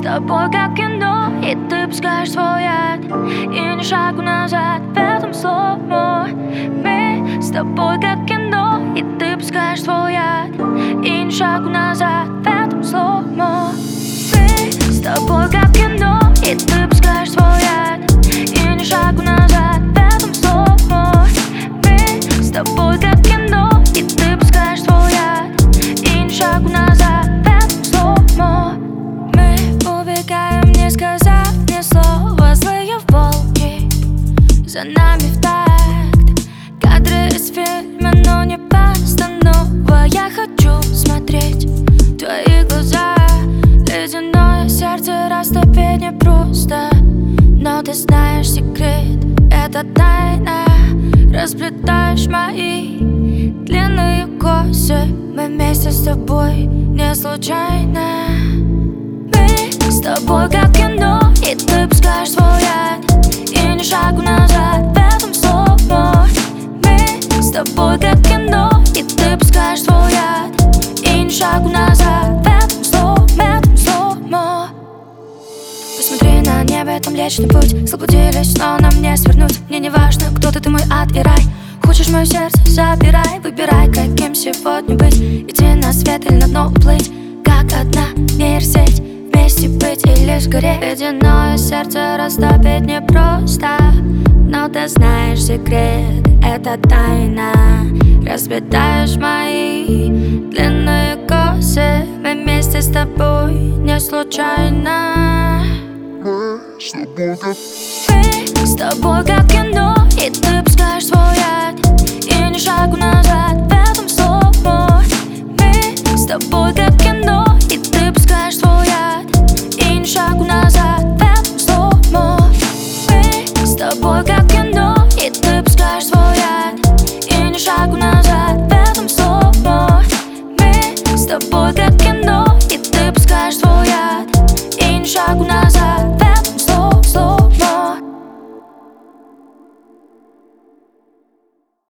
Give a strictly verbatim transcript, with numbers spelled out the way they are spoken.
тобой как кино, и ты пускаешь свой яд, и ни шагу назад в этом слоумо. Мы с тобой как кино, и ты пускаешь свой яд, и ни шагу назад в этом слоумо. Мы с тобой как кино, и ты пускаешь свой яд, и ни шагу назад в этом слоумо. Мы с тобой как кино, и ты пускаешь свой яд, и ни шагу назад в этом слоумо. Мы убегаем, не сказав ни слова, злые волки за нами в такт. Кадры из фильма, но не постанова. Я хочу смотреть в твои глаза. Ледяное сердце растопить не просто, но ты знаешь секрет, это тайна. Расплетаешь мои длинные косы, мы вместе с тобой не случайно. Мы с тобой как кино, и ты пускаешь свой яд, и ни шагу назад в этом слоумо. Мы с тобой как кино, и ты пускаешь свой яд, и ни шагу назад в этом слоумо, этом слоумо. Посмотри на небо, там Млечный Путь. Заблудились, но нам не свернуть. Мне не важно, кто ты, ты мой ад и рай. Хочешь мое сердце, забирай, выбирай, каким сегодня быть. Идти на свет или на дно уплыть, как одна нейросеть. Вместе быть или сгореть. Ледяное сердце растопить не просто, но ты знаешь секрет, это тайна. Расплетаешь мои длинные косы, мы вместе с тобой не случайно. Мы с тобой как Мы с тобой как кино, и ты пускаешь свой яд, и ни шагу назад в этом слоумо. Мы с тобой как кино, и ты пускаешь свой яд, и ни шагу назад в этом слоумо. Мы с тобой как кино, и ты пускаешь свой яд, и ни шагу назад в этом слоумо. Мы с тобой как кино.